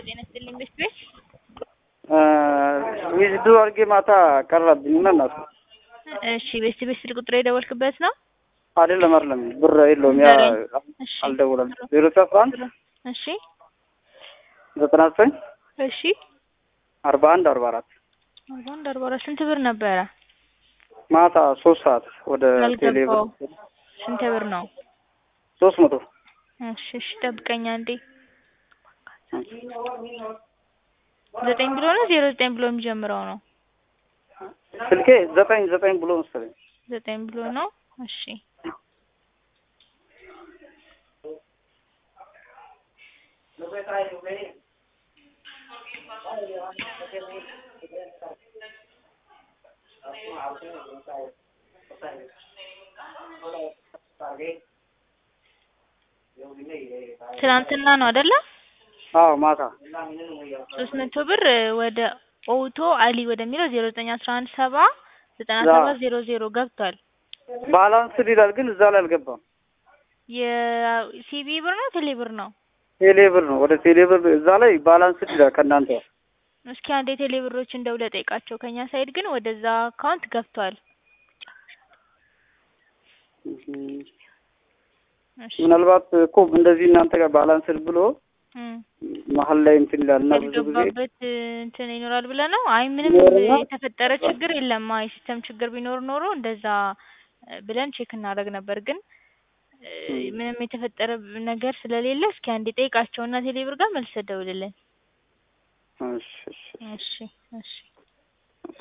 ጤና ይስጥልኝ ቤት ዊዝዱ አርጌ ማታ ቀረብኝ እናት። እሺ ቤት ስልክ ቁጥር የደወልክበት ነው? አይደለም ብር የለውም ያ አልደወለም 011 እሺ 99 እሺ 41 44 41 ስንት ብር ነበረ? ማታ 3 ሰዓት ወደ ቴሌብር ስንት ብር ነው? 300 እሺ ጠብቀኝ አንዴ 9 ብሎ ነው 09 ብሎ የሚጀምረው ነው ስልኬ 9 ብሎ መሰለኝ 9 ብሎ ነው። እሺ ትናንትና ነው አይደለ? አዎ ማታ 300 ብር ወደ ኦቶ አሊ ወደሚለው 0911709700 ገብቷል። ባላንስ ይላል ግን እዛ ላይ አልገባም። የሲቢ ብር ነው ቴሌብር ነው? ቴሌብር ነው። ወደ ቴሌብር እዛ ላይ ባላንስ ይላል ከናንተ። እስኪ አንዴ ቴሌብሮች እንደውለ ጠይቃቸው። ከኛ ሳይድ ግን ወደዛ አካውንት ገብቷል። ምናልባት እኮ እንደዚህ እናንተ ጋር ባላንስ ብሎ መሀል ላይ እንትን ይላልና ብዙ ጊዜ እንትን ይኖራል ብለህ ነው? አይ ምንም የተፈጠረ ችግር የለም። አይ ሲስተም ችግር ቢኖር ኖሮ እንደዛ ብለን ቼክ እናደርግ ነበር። ግን ምንም የተፈጠረ ነገር ስለሌለ እስኪ አንዴ ጠይቃቸውና ቴሌብር ጋር መልስ ደውልልን። እሺ እሺ እሺ